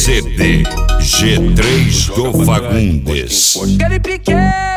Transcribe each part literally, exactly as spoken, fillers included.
C D G três do Fagundes. Aquele pique.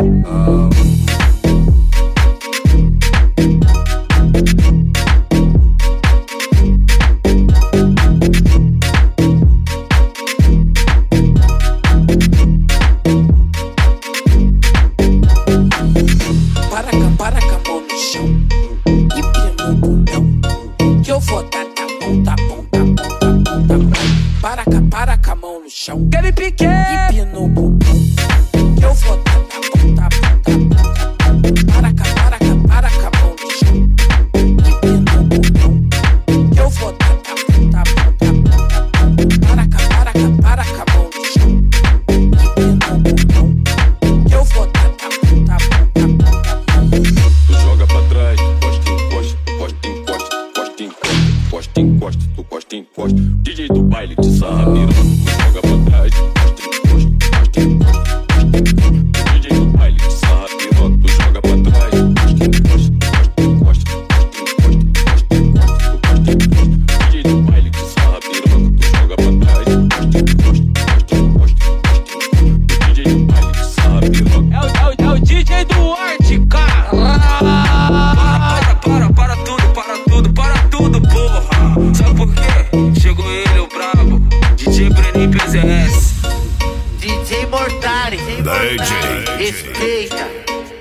Para cá, para cá, mão no chão e pino no bundão, que eu vou dar tá bom, tá bom, tá bom, tá bom, tá bom. Para cá, para cá, mão no chão, aquele pique e pino no bundão, que eu vou dar tá bom, tá bom, tá bom, tá bom. Para cá, para cá, para cá, mão no chão e pino no bundão, que eu vou dar tá bom, tá bom, tá bom, tá bom. Para cá, para cá, para cá, mão no chão e pino no bundão, que eu vou dar tá bom, tá bom, tá bom. Tu joga pra trás, costa, encosta, costa, encosta, costa, encosta, costa, encosta, tu costa, encosta. D J do baile te sarra piranha. Tu joga pra trás, costa, encosta, costa, encosta, costa, encosta. D J do baile te sarra piranha. Tu joga pra trás, costa, encosta, costa, encosta, costa, encosta, costa, encosta, tu costa, encosta. D J do baile te sarra piranha. Tu joga pra trás, costa, encosta, costa, encosta, costa, encosta. D J do baile te sarra piranha. É o, é o, é o D J do Arte, cara. Para, para, para tudo, para tudo, para tudo, porra. Sabe por quê? Chegou ele, o brabo, D J Brenin P Z S. D J Mortari, D J respeita.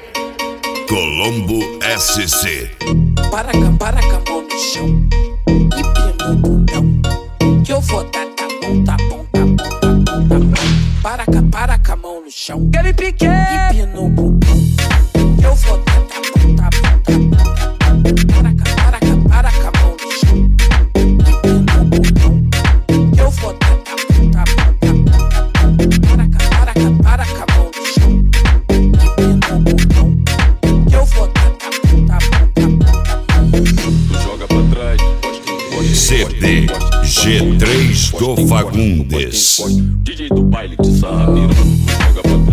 Colombo S C. Para cá, para cá, mão no chão e pino no bundão, que eu vou dar tá bom, tá bom, tá bom, tá bom, tá bom. Para cá, para cá, mão no chão, aquele pique e pino no bundão, que eu vou dar tá bom, tá bom, tá bom, tá bom. Para cá, para cá, para cá, mão no chão e pino no bundão, que eu vou dar tá bom, tá bom, tá bom, tá bom. Para cá, para cá, para cá, mão no chão e pino no bundão, que eu vou dar tá bom, tá bom, tá bom, tá bom. Tu joga pra trás, costa, encosta, C D G três do Fagundes. D J do baile te sarra piranha. Tu joga pra